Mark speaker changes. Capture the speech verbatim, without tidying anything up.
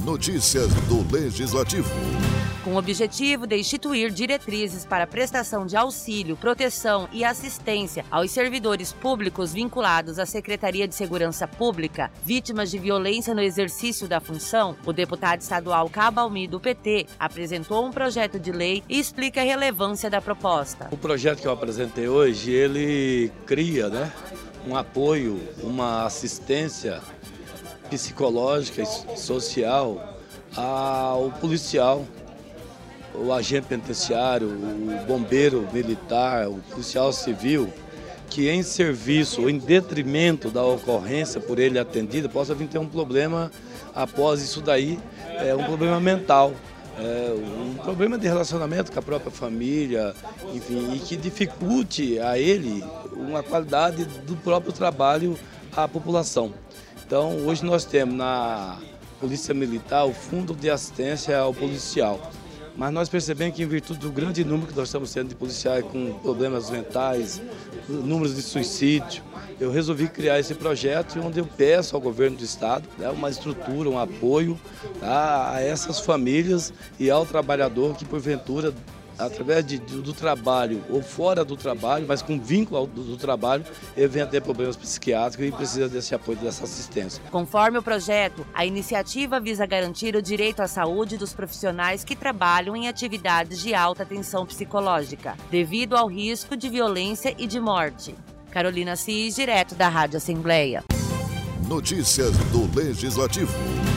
Speaker 1: Notícias do Legislativo.
Speaker 2: Com o objetivo de instituir diretrizes para a prestação de auxílio, proteção e assistência aos servidores públicos vinculados à Secretaria de Segurança Pública, vítimas de violência no exercício da função, o deputado estadual Cabalmi, do P T, apresentou um projeto de lei e explica a relevância da proposta.
Speaker 3: O projeto que eu apresentei hoje, ele cria, né, um apoio, uma assistência psicológica e social ao policial, o agente penitenciário, o bombeiro militar, o policial civil, que em serviço ou em detrimento da ocorrência por ele atendida, possa vir ter um problema após isso daí, é um problema mental, é um problema de relacionamento com a própria família, enfim, e que dificulte a ele uma qualidade do próprio trabalho à população. Então, hoje nós temos na Polícia Militar o Fundo de Assistência ao Policial. Mas nós percebemos que, em virtude do grande número que nós estamos tendo de policiais com problemas mentais, números de suicídio, eu resolvi criar esse projeto onde eu peço ao governo do estado, né, uma estrutura, um apoio, tá, a essas famílias e ao trabalhador que, porventura, através de, do trabalho ou fora do trabalho, mas com vínculo ao, do, do trabalho, ele vem a ter problemas psiquiátricos e precisa desse apoio, dessa assistência.
Speaker 2: Conforme o projeto, a iniciativa visa garantir o direito à saúde dos profissionais que trabalham em atividades de alta tensão psicológica, devido ao risco de violência e de morte. Carolina Cis, direto da Rádio Assembleia.
Speaker 1: Notícias do Legislativo.